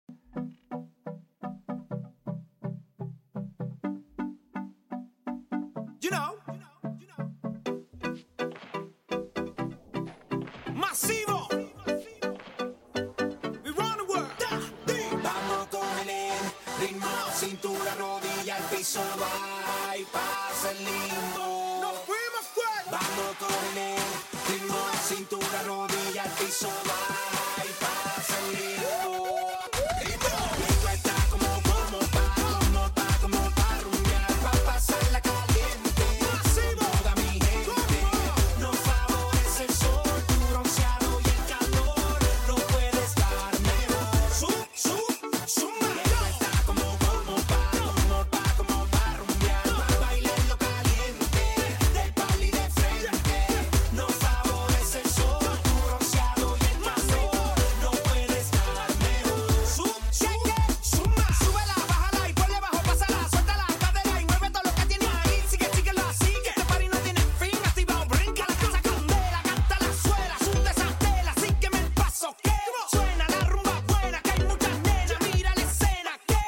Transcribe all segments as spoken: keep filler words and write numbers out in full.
You know, Masivo, we run the world. Vamos con el ritmo, cintura, rodilla, el piso va y pasa el limbo. Nos fuimos fuera. Vamos con el ritmo, cintura, rodilla, el piso va y pasa el limbo. Esto está como, como pa, como pa, como pa rumbear, pa pasarla caliente. Toda mi gente, no favorece el sol, tu bronceado y el calor, no puede estar mejor. Sub, sub, suma. Esto está como, como pa, como pa, como pa rumbear, pa bailarlo caliente, de pal y de frente. No favorece el sol, tu bronceado y el calor, no puede estar mejor. Sub, sub, suma. Súbela, bájala y ponle bajo, pásala, suelta la cadera y mueve todo lo que tienes ahí. Sigue, síguelo así, que este party no tiene fin. Activado, brinca la casa candela, canta la suela, sunde esa tela, sígueme el paso que suena la rumba buena, que hay muchas nenas, mira la escena que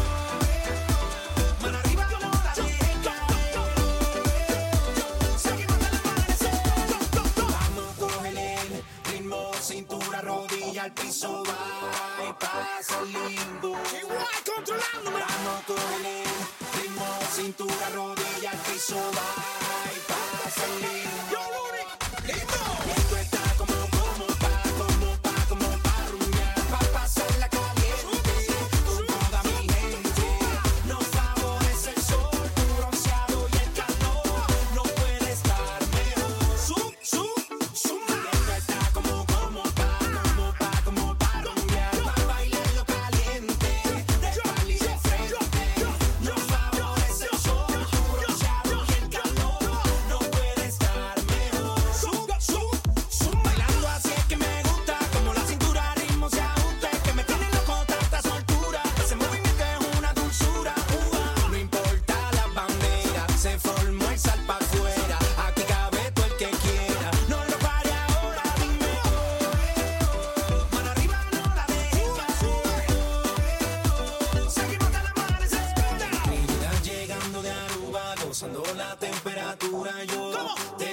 mano arriba no la dejes caer. Seguimos hasta el amanecer. Vamos, cógele el ritmo, cintura, rodilla, al piso va y pasa el limbo. Igual controlándome. Vamos, cógele el ritmo, cintura, rodilla, al piso va y pasa el limbo. Yo, Luri, listo. Esto está como, como pa, como pa, como pa rumbear, pa pasarla caliente, con toda mi gente. No favorece el sol, tu bronceado y el calor, no puede estar mejor. Sub, sub, suma. Esto está como, como pa, como pa, como pa rumbear, pa bailarlo caliente, de pal y de frente. No favorece el sol, tu bronceado y el calor, no puede estar mejor. Sub, sub, suma. Bailando así es que me gusta, como la cintura al ritmo se ajusta, es que me tiene loco tanta soltura, ese movimiento es una dulzura. Ua. No importa la bandera, se formó el sal pa' afuera, aquí cabe todo el que quiera, no lo pare ahora, dime oh, oh. Mano arriba no la dejes caer. Seguimos hasta el amanecer. Mi vida llegando de Aruba, gozando la temperatura, yo ¿Cómo? te